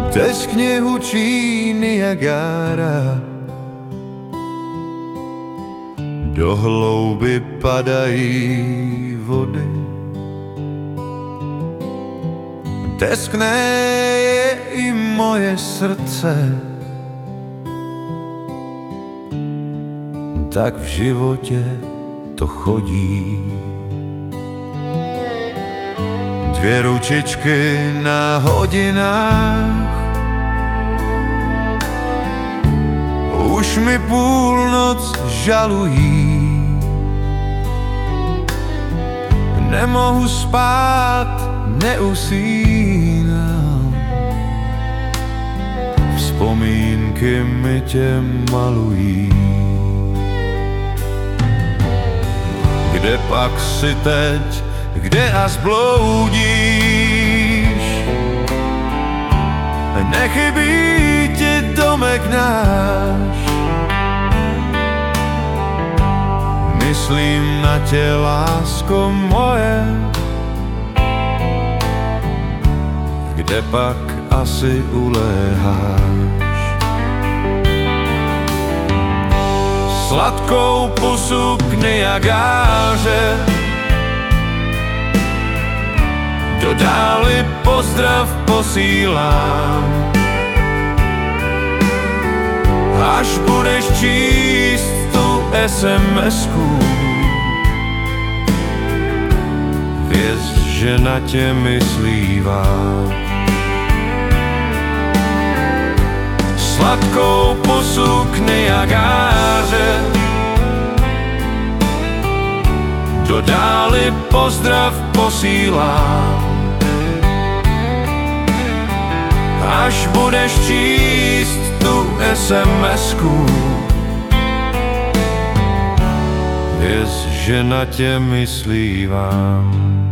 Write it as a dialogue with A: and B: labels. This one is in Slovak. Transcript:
A: Teskne hučí Niagara, do hlouby padají vody. Teskne je i moje srdce, tak v životě to chodí. Dvě ručičky na hodinách, už mi půlnoc žalují. Nemohu spát, neusínám, vzpomínky mi tě malují. Kde pak si teď, kde as bloudíš? Nechybí ti domek náš, myslím na tě, lásko moje. Kde pak asi uléháš? Sladkou pusu k Niagáře, do dály pozdrav posílám. Až budeš číst tu SMS-ku, věz, že na tě myslívám. Sladkou pusu k Niagáře, do dály pozdrav posílám. Až budeš číst tu SMS-ku, věz, že na tě myslívám.